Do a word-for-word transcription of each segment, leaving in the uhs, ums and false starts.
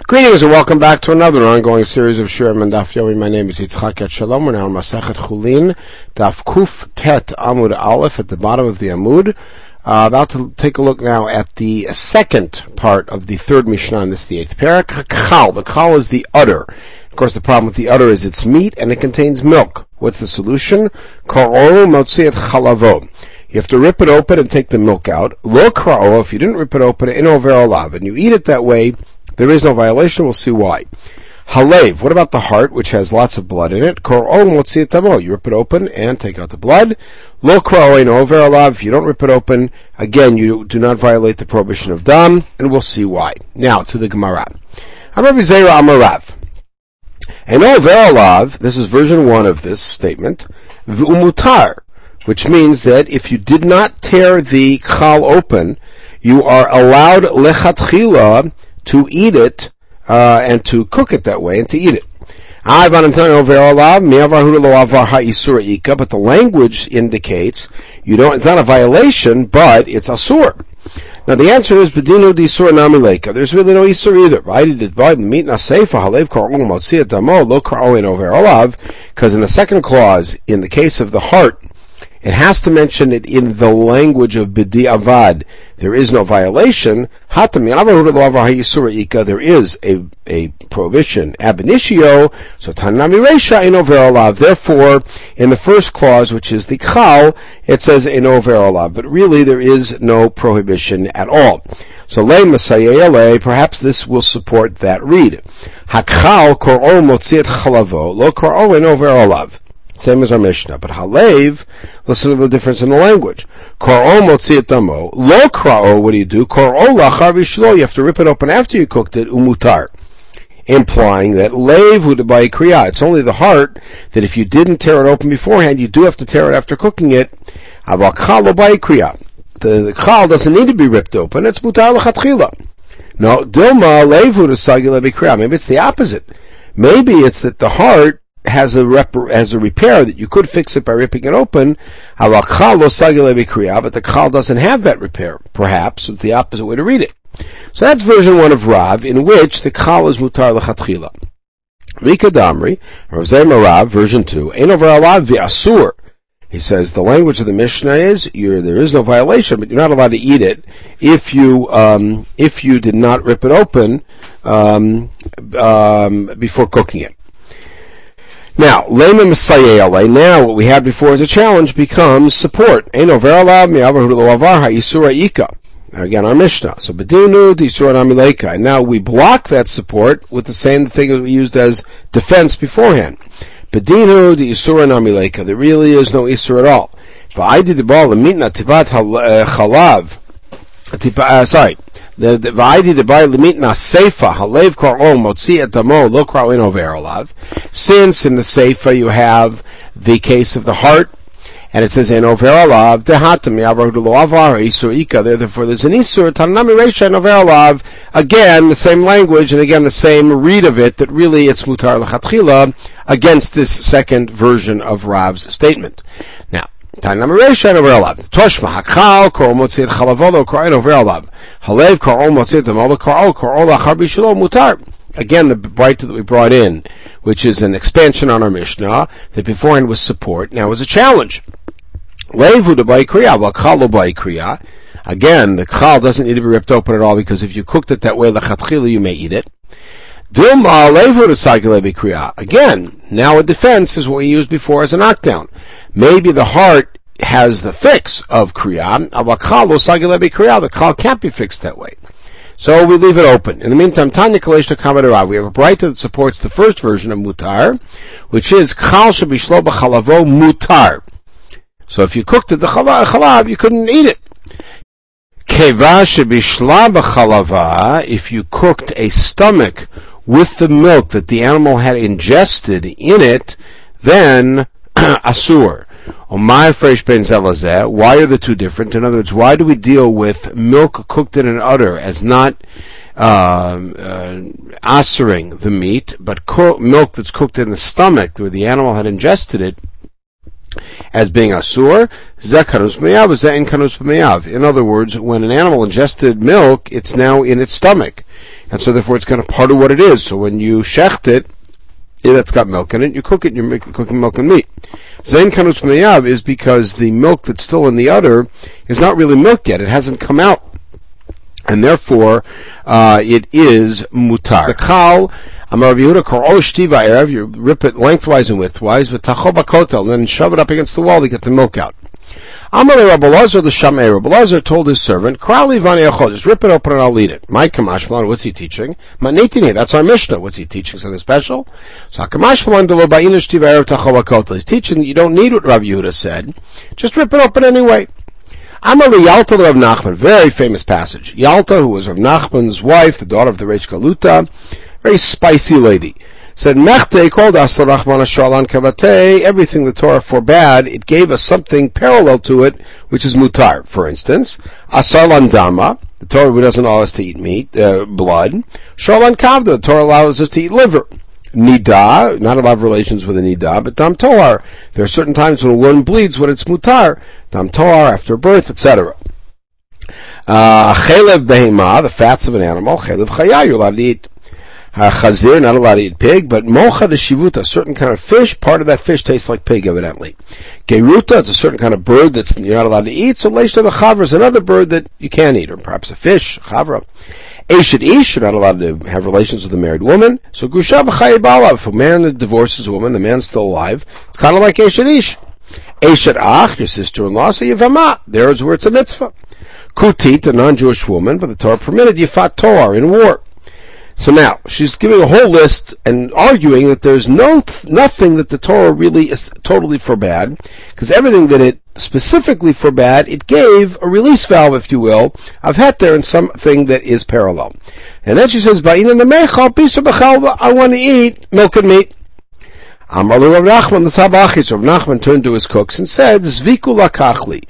Greetings and welcome back to another ongoing series of Shurim and Daf Yomi. My name is Yitzchak Etshalom. We're now on Masechet Chulin, Daf Kuf Tet Amud Aleph at the bottom of the Amud. Uh, about to take a look now at the second part of the third Mishnah, and this is the eighth parak. Hakal. The kal is the udder. Of course, the problem with the udder is it's meat and it contains milk. What's the solution? Kar'o motziet chalavo. You have to rip it open and take the milk out. Lo kra'o, if you didn't rip it open, in over olav, and you eat it that way, there is no violation. We'll see why. Halev. What about the heart, which has lots of blood in it? Kor'o motziet tamo. You rip it open and take out the blood. Lo kra'o in over olav. If you don't rip it open, again, you do not violate the prohibition of dam, and we'll see why. Now, to the Gemara. Amar Zera Amarav. And over olav, this is version one of this statement, v'umutar, which means that if you did not tear the chal open, you are allowed lechatchila to eat it, uh, and to cook it that way, and to eat it. But the language indicates you don't, it's not a violation, but it's asur. Now the answer is bedinu d'isur namileka. There's really no isur either. Because in the second clause, in the case of the heart, it has to mention it in the language of bidi avad. There is no violation. There is a, a prohibition ab initio. So tanami reisha eno verolav. Therefore, in the first clause, which is the chal, it says eno verolav. But really, there is no prohibition at all. So le masayele. Perhaps this will support that read. Hakchal kor'o motziet chalavo lo kor'o eno verolav. Same as our Mishnah. But halev, listen to the difference in the language. Kor'o motziet damo. Lo kra'o, what do you do? Kor'o lachar v'shlo. You have to rip it open after you cooked it, umutar. Implying that leiv hu debai kriya. It's only the heart that if you didn't tear it open beforehand, you do have to tear it after cooking it. Aval chal lo bai kriya. The, the chal doesn't need to be ripped open. It's mutar lechatchila. No, dilma leiv hu desagi lebi kriya. Maybe it's the opposite. Maybe it's that the heart has a rep- has a repair that you could fix it by ripping it open, but the chal doesn't have that repair. Perhaps it's the opposite way to read it. So that's version one of Rav, in which the chal is mutar lechatchila. Rika Damri, Rav Zema Rav, version two, ein over alav v'asur. He says the language of the Mishnah is you're, there is no violation, but you're not allowed to eat it if you um, if you did not rip it open um, um, before cooking it. Now, now what we had before as a challenge becomes support. Now again, our Mishnah. So, and now we block that support with the same thing that we used as defense beforehand. There really is no isur at all. Uh, sorry. The va'idi the bar limitna seifa halev kor'o motzi et damo lo kra'o in over olav. Since in the seifa you have the case of the heart, and it says in over olav dehatam yavar lo avar isur ika. Therefore, there's an isur tanami reisha in over olav. Again, the same language, and again the same read of it. That really it's mutar lechatchila against this second version of Rav's statement. Now. Tanam reisha over olav. Toshma hakal kor motziet chalavolo kor over olav. Halev kor motziet demol kor kor lachar bishlo mutar. Again, the bright that we brought in, which is an expansion on our Mishnah that beforehand was support, now is a challenge. Levu de bai kriya, well chal bai kriya. Again, the chal doesn't need to be ripped open at all because if you cooked it that way, lechatchila, you may eat it. Dilma levu de sagile bi kriya. Again, now a defense is what we used before as a knockdown. Maybe the heart has the fix of kriya, the chal can't be fixed that way. So we leave it open. In the meantime, Tanya Kaleshta Kamadarav, we have a brighter that supports the first version of mutar, which is chal shabishlo b'chalavo mutar. So if you cooked it, the chalav, you couldn't eat it. Keva shabishla b'chalava, if you cooked a stomach with the milk that the animal had ingested in it, then asur. Why are the two different? In other words, why do we deal with milk cooked in an udder as not uh, uh, asuring the meat, but co- milk that's cooked in the stomach where the animal had ingested it as being asur? In other words, when an animal ingested milk, it's now in its stomach. and so therefore it's kind of part of what it is. So when you shecht it, yeah, that's got milk in it, you cook it, and you're making, cooking milk and meat. Zayin kanus meyav is because the milk that's still in the udder is not really milk yet, it hasn't come out. And therefore, uh, it is mutar. The kal, Amar Rav Yehuda, kor osh tiva erev, you rip it lengthwise and widthwise, v'tacho bakotel, and then shove it up against the wall to get the milk out. Amar Rabbi Lazar the Shamei, Rabbi Lazar told his servant, Krali vani achol, just rip it open and I'll eat it. My Kamashmalan, what's he teaching? Manetini, that's our Mishnah. What's he teaching? Something special? So Kamashmalan de lo ba'inish tiva erev tacho bakotel. He's teaching that you don't need what Rabbi Yehuda said. Just rip it open anyway. Amar Yalta the Rav Nachman, very famous passage. Yalta, who was Rav Nachman's wife, the daughter of the Reish Galuta, very spicy lady, said, Mechte called us the Rahman Shalan Kavate, everything the Torah forbade, it gave us something parallel to it, which is mutar. For instance, Asalan Dama, the Torah doesn't allow us to eat meat, uh, blood. Shalan Kavda, the Torah allows us to eat liver. Nida, not allowed relations with a nida, but dam tohar. There are certain times when a woman bleeds when it's mutar. Dam tohar, after birth, et cetera. Uh, chelev behema, the fats of an animal, chelev chaya, you're allowed to eat. Uh, chazir, not allowed to eat pig, but mocha de shivuta, a certain kind of fish, part of that fish tastes like pig, evidently. Geruta, it's a certain kind of bird that you're not allowed to eat, so leishta the chavra is another bird that you can eat, or perhaps a fish, chavra. Eshet ish, you're not allowed to have relations with a married woman, so gusha b'chayi balav, if a man divorces a woman, the man's still alive, it's kind of like eshet ish. Eshet ach, your sister-in-law, so yivama, there's where it's a mitzvah. Kutit, a non-Jewish woman, but the Torah permitted yifat toar in war. So now, she's giving a whole list and arguing that there's no nothing that the Torah really is totally forbade, because everything that it specifically forbade, it gave a release valve, if you will, of heter and something that is parallel. And then she says, I want to eat milk and meat. Amar Rav Nachman, the Tabachis, Rav Nachman turned to his cooks and said, Zviku lakachli,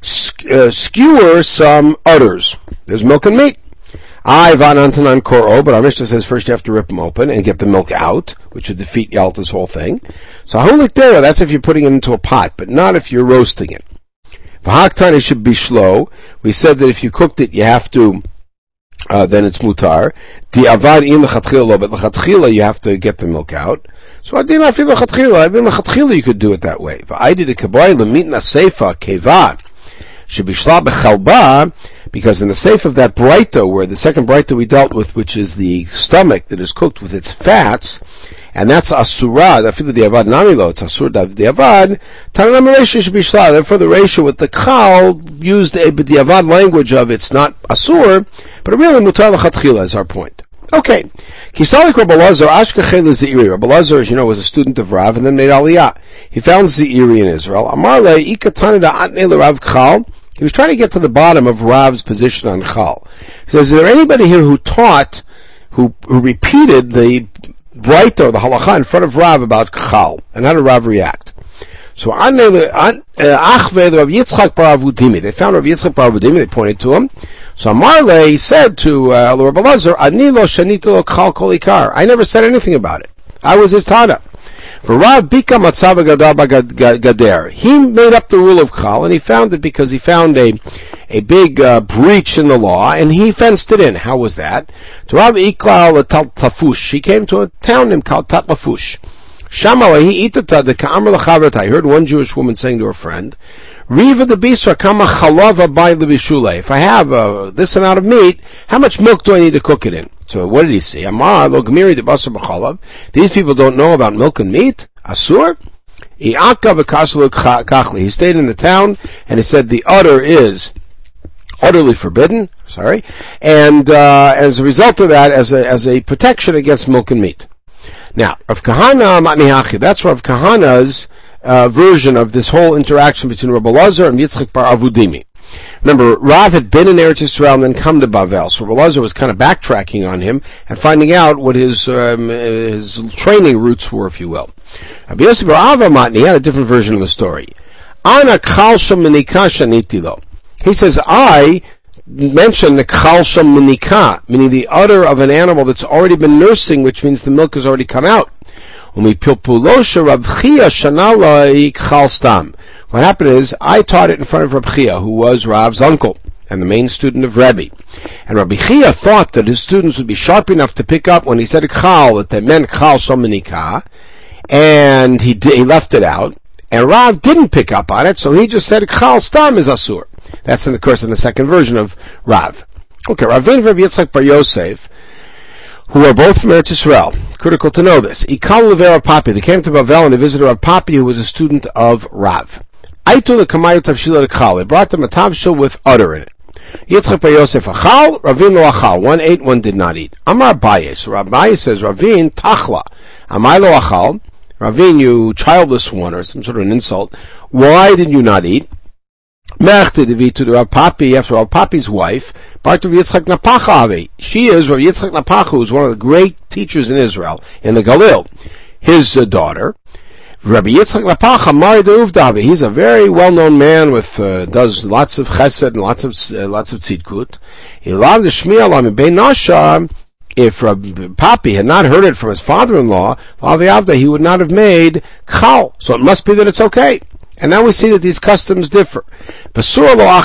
skewer some udders. There's milk and meat. I van antanan koro, but our Mishnah says first you have to rip them open and get the milk out, which would defeat Yalta's whole thing. So holik dera, that's if you're putting it into a pot, but not if you're roasting it. V'haktani should be slow. We said that if you cooked it, you have to, uh, then it's mutar. Di avad in l'chatchila, but l'chatchila you have to get the milk out. So I did not feel l'chatchila. I mean l'chatchila you could do it that way. V'ai did a kaboy l'mitna seifa kevad. Should be shla b'chalba, because in the safe of that braita, where the second braita we dealt with, which is the stomach that is cooked with its fats, and that's asura, dafilu diavad namilo, it's asur diavad, tanam reisha should be shla. Therefore the reisha with the chal used a diavad language of it's not asur, but really mutar l'chatchila is our point. Okay. Kisalik Rabbi Lazar, Ashkechel Zeiri. Rabbi Lazar, as you know, was a student of Rav and then made Aliyah. He found Zeiri in Israel. Amarle, Ikatani da Atne l'Rav Chal. He was trying to get to the bottom of Rav's position on Chal. He says, is there anybody here who taught, who, who repeated the Braita or the Halacha in front of Rav about Chal? And how did Rav react? So, Achve Rav Yitzchak bar Avudimi. They found Rav Yitzchak bar Avudimi, they pointed to him. So Amarle said to uh, Rabbi Lazar, Ani lo shanita lo chal kol ikar. I never said anything about it. I was his Tana. For Rav Bika Matzav Gadar Gader, he made up the rule of chal, and he found it because he found a a big uh, breach in the law, and he fenced it in. How was that? To Rav Iklal Tatlafush, he came to a town named called Tatlafush. Shamala he itata the ka'amar l'chavrat. I heard one Jewish woman saying to her friend, Riva the bisra kama chalava by the bishule. If I have uh, this amount of meat, how much milk do I need to cook it in? So what did he say? Amar lo gmiri de basar b'chalav. These people don't know about milk and meat. Asur. He stayed in the town and he said the udder is utterly forbidden. Sorry, and uh, as a result of that, as a as a protection against milk and meat. Now, Rav Kahana Matnihachi, that's Rav Kahana's uh, version of this whole interaction between Rabbi Lazar and Yitzchak bar Avudimi. Remember, Rav had been in Eretz Yisrael and then come to Bavel, so Rabbi Lazar was kind of backtracking on him and finding out what his um, his training roots were, if you will. Rabbi Yosef bar Ava Matni had a different version of the story. Ana khalsha minika shanitilo. He says, I mention the khalsha minika, meaning the udder of an animal that's already been nursing, which means the milk has already come out. What happened is, I taught it in front of Rab Chia, who was Rav's uncle. and the main student of Rebbe. And Rabbi Chia thought that his students would be sharp enough to pick up when he said Chal, that they meant Chal Shomanika, and he, he left it out. And Rav didn't pick up on it, so he just said Chal Stam is Asur. That's in the course in the second version of Rav. Okay, Ravin and Rabbi Yitzchak Bar Yosef, who are both from Eretz Yisrael. Critical to know this. Ikal Lever Papi. They came to Bavel and they visited Rav Papi, who was a student of Rav. Aitu lekamayu tavshila lekal. They brought them a tavshil with udder in it. Yitzchak Bar Yosef achal, Ravin lo achal. One ate, one did not eat. Amar Abaye. So Abaye says, Ravin tachla. Amai lo achal. Ravin, you childless one, or some sort of an insult. Why did you not eat? Mechte devi to the Rav Papi, after Rav Papi's wife, Bart Rav Yitzchak Napacha. She is Rav Yitzchak Napacha, who is one of the great teachers in Israel, in the Galil. His uh, daughter, Rabbi Yitzchak Napacha, Mari Deuvdavi. He's a very well-known man with, uh, does lots of chesed and lots of, uh, lots of tzidkut. He loved the Shmiya Lam Ben Nasha. If Rabbi Papi had not heard it from his father-in-law, he would not have made chal. So it must be that it's okay. And now we see that these customs differ. In Surah,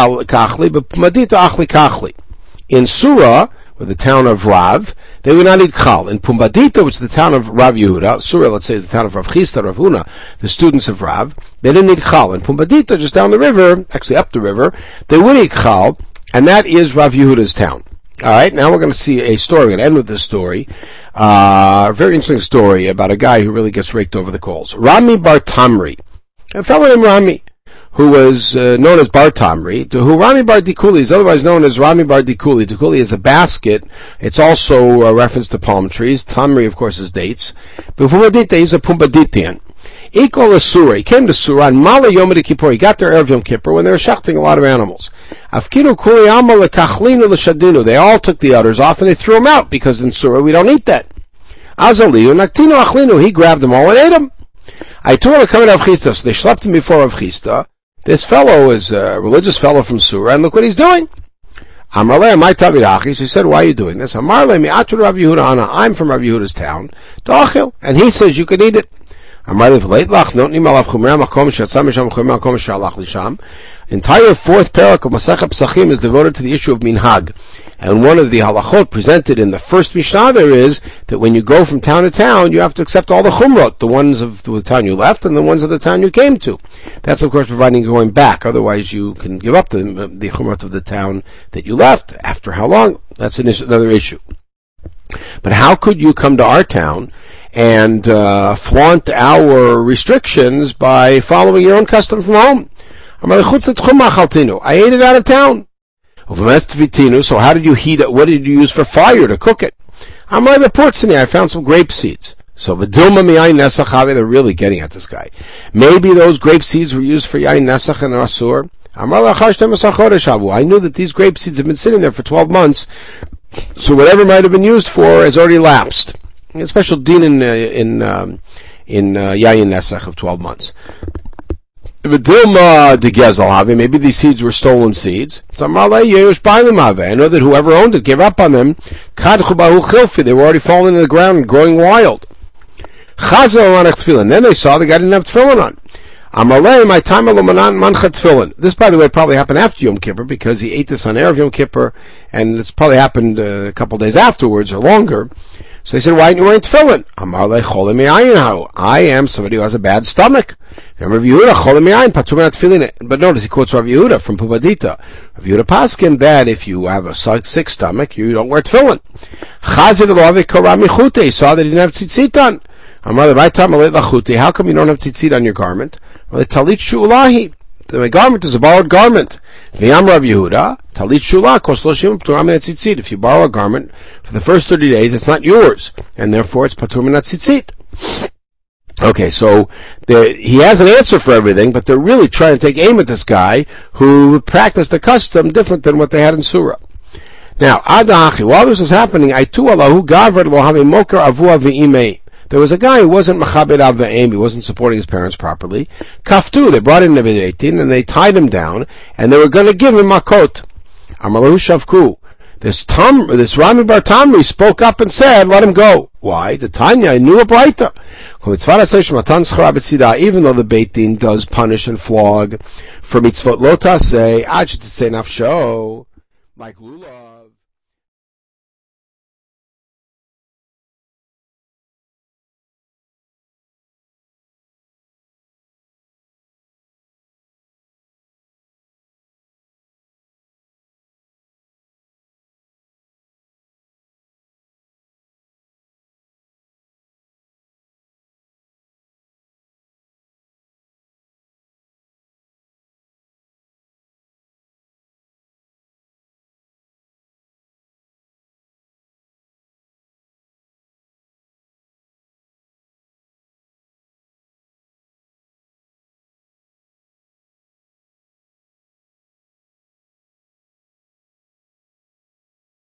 with the town of Rav, they would not eat chal. In Pumbadita, which is the town of Rav Yehuda, Surah, let's say, is the town of Rav Chisda, Rav Huna, the students of Rav, they didn't eat chal. In Pumbadita, just down the river, actually up the river, they would eat chal, and that is Rav Yehuda's town. Alright, now we're going to see a story. We're going to end with this story. Uh, a very interesting story about a guy who really gets raked over the coals. Rami Bar Tamri. A fellow named Rami, who was uh, known as Bar Tamri, to who Rami Bar Dikuli is otherwise known as Rami Bar Dikuli. Dikuli is a basket. It's also a reference to palm trees. Tamri, of course, is dates. But Pumbadita, he's a Pumbaditian. Equal as Surah. He came to Surah and Mala Yom Kippur. He got there Erev Yom Kippur when they were shechting a lot of animals. Afkinu Kuli Amal Lekachlinu L'Shadinu. They all took the udders off and they threw them out because in Surah we don't eat that. Azaliu Naktinu Achlinu. He grabbed them all and ate them. I told him to come to Rav Chisda, so they schlepped him before Rav Chisda. This fellow is a religious fellow from Surah, and look what he's doing. Amar le, my tavirachis. He said, why are you doing this? Amar le, mi'atu Rav Yehuda ana. I'm from Rav Yehuda's town. Ta'achil. And he says you can eat it. Amar le, v'leit lach, notnim alav chumrei makom she'atzam misham chumrei makom she'alach lisham. Entire fourth parak of Masechet Pesachim is devoted to the issue of minhag. And one of the halachot presented in the first Mishnah there is that when you go from town to town, you have to accept all the chumrot, the ones of the town you left and the ones of the town you came to. That's of course providing you're going back. Otherwise you can give up the, the chumrot of the town that you left. After how long? That's an issue, another issue. But how could you come to our town and uh, flaunt our restrictions by following your own custom from home? I ate it out of town. So how did you heat it? What did you use for fire to cook it? I found some grape seeds. So they're really getting at this guy. Maybe those grape seeds were used for yain nesach and asur. I knew that these grape seeds have been sitting there for twelve months. So whatever might have been used for has already lapsed. A special din in uh, in um, in uh, yain nesach of twelve months. Maybe these seeds were stolen seeds. I know that whoever owned it gave up on them. They were already falling into the ground and growing wild. Then they saw the guy didn't have tefillin on. This, by the way, probably happened after Yom Kippur because he ate this on Erev Yom Kippur, and this probably happened uh, a couple days afterwards or longer. So they said, why didn't you wear tefillin? I am somebody who has a bad stomach. But notice he quotes Rav Yehuda from Pumbadita. Rav Yehuda paskin that if you have a sick stomach, you don't wear tefillin. He saw that he didn't have tzitzit on. How come you don't have tzitzit on your garment? The garment is a borrowed garment. V'yam Rav Yehuda, talit shula, kos loshim p'turam min tzitzit. If you borrow a garment for the first thirty days, it's not yours, and therefore it's p'tur min tzitzit. Okay, so the, he has an answer for everything, but they're really trying to take aim at this guy who practiced a custom different than what they had in Surah. Now, adachi, while this was happening, aitu Allahu gavred lo havi moker avua v'imei. There was a guy who wasn't machabed av v'eim, he wasn't supporting his parents properly. Kaftu, they brought in Nevi eighteen, and they tied him down, and they were going to give him makot. Amalahu shavku. This Tam, this Rami Bar Tamri spoke up and said, let him go. Why? The Tanya, I knew a Braita. Even though the Beit Din does punish and flog for mitzvot lo taseh, ad shetiseh nafsho, like Lulav.